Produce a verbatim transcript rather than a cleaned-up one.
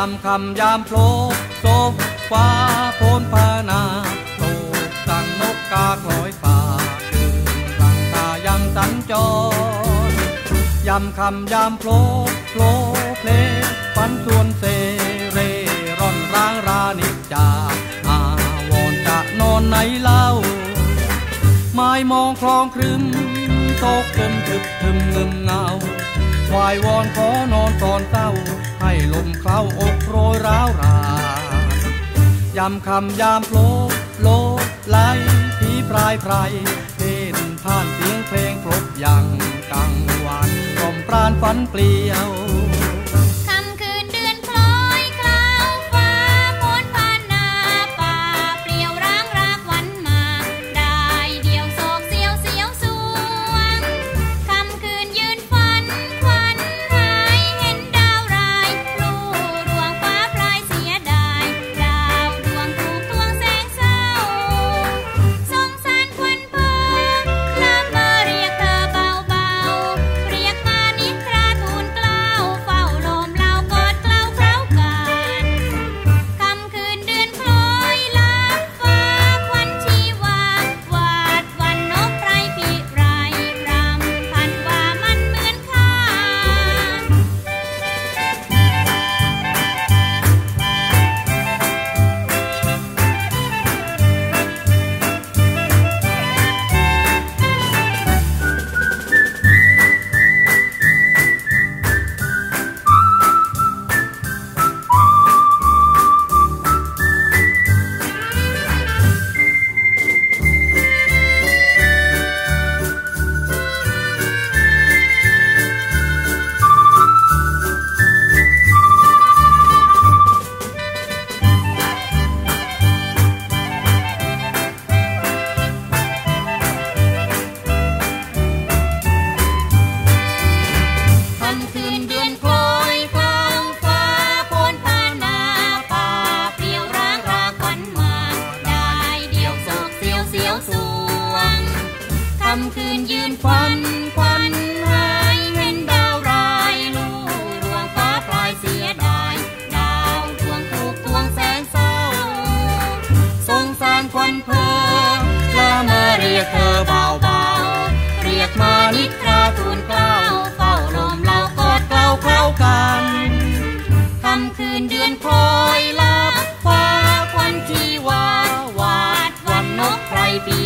ำคำยามโผล่โศกฟ้าโพนพานาโตกสั่งนกกาคล้อยป่าคืนหลังคายังสัญจรยำคำยามโผล่โผล่เพลงฝันชวนเซเร่ร่อนร้างรานิจจาอาวรจะนอนไหนเล่าไม้มองคลองครึ้มตกจนถึกถึมเงึมเงาวายวอนขอนอนตอนเศร้าให้ลมเคล้าอกโรยร้าวรายำคำยามโผล่โลไหลผีพรายไพรเพ่นผ่านเสียงเพลงครบยังกังวานกล่อมปราณฝันเปลี่ยวค่ำคืนยืนฝันควันหายเห็นดาวรายลู่ดวงฟ้าปลายเสียดายดาวดวงถูกทวงแสงเศร้าสงสารควันเพลิงละเมอเรียกเธอเบาๆเรียกมานิทราทูลเกล้าเฝ้าลมเล่ากอดเกล้าเข้ากันค่ำคืนเดือนคอยลับฟ้าควันชีวาวาดวันนกไพรปี